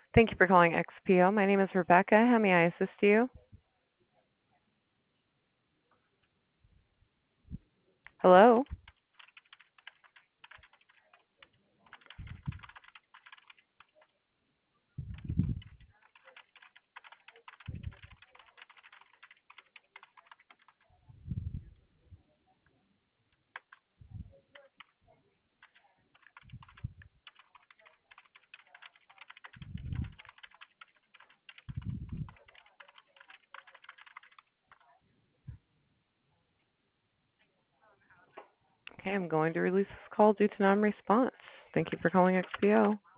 Thank you for calling XPO. My name is Rebecca. How may I assist you? Hello? Okay, I'm going to release this call due to non response. Thank you for calling XPO.